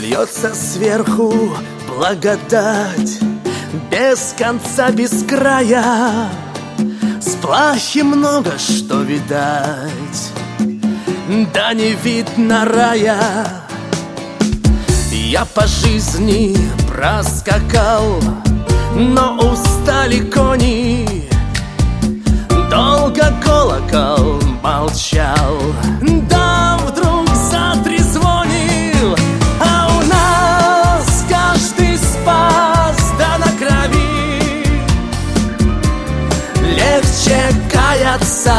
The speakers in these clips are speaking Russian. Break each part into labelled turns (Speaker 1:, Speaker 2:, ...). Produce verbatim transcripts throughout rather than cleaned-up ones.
Speaker 1: Льется сверху благодать, без конца, без края. С плахи много что видать, да не видно рая. Я по жизни проскакал, но устали кони. Долго колокол молчал, да вдруг затрезвонил. А у нас каждый спас, да на крови. Легче каяться,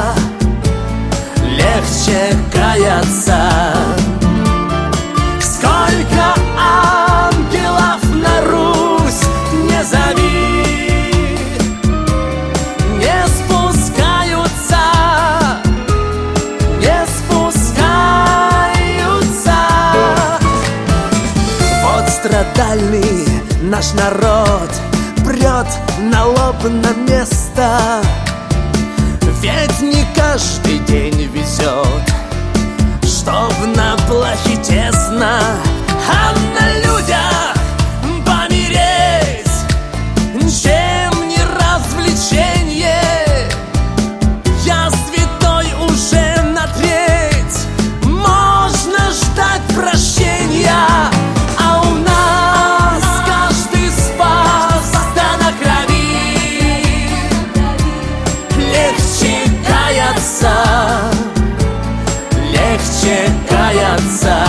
Speaker 1: легче каяться. Сколько ангелов на Русь не зови, не спускаются, не спускаются. Вот страдальный наш народ прет на лобное место. Ведь не каждый день везет, чтоб на плахе тесно, а на людях помереть, чем не развлечение. Я святой уже на треть, можно ждать прощения. А у нас каждый спас, да на крови. Легче каяться, легче каяться.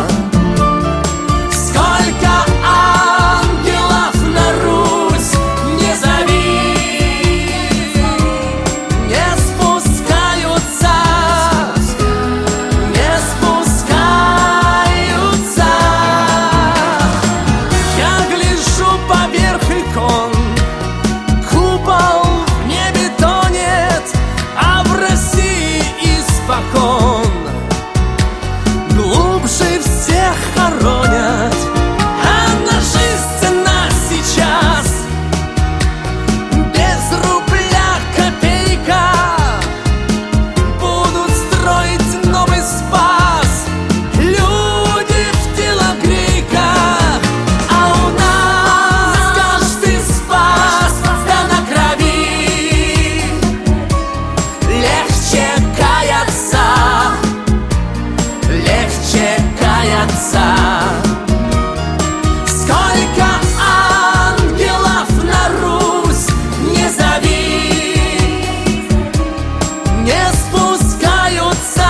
Speaker 1: Сколько ангелов на Русь не зови, не спускаются, не спускаются. Я гляжу поверх икон, купол в небе тонет, а в России испокон глубже всех хоронят. А на жизнь цена сейчас, без рубля копейка. Будут строить новый спас люди в телогрейках. А у нас каждый спас, да на крови. Легче каяться, легче каяться. Сколько ангелов на Русь не зови, не спускаются,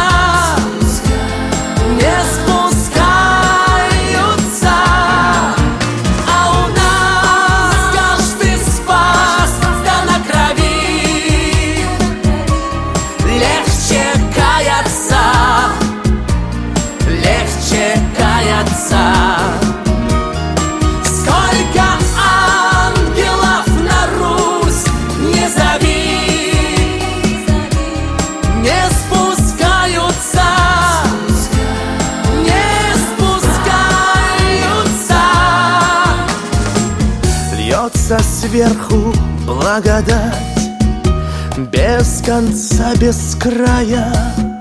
Speaker 1: не спускаются. А у нас каждый спас, да на крови. Легче каяться, легче каяться. Сколько ангелов на Русь не зови, не спускаются, не спускаются. Льется сверху благодать, без конца, без края.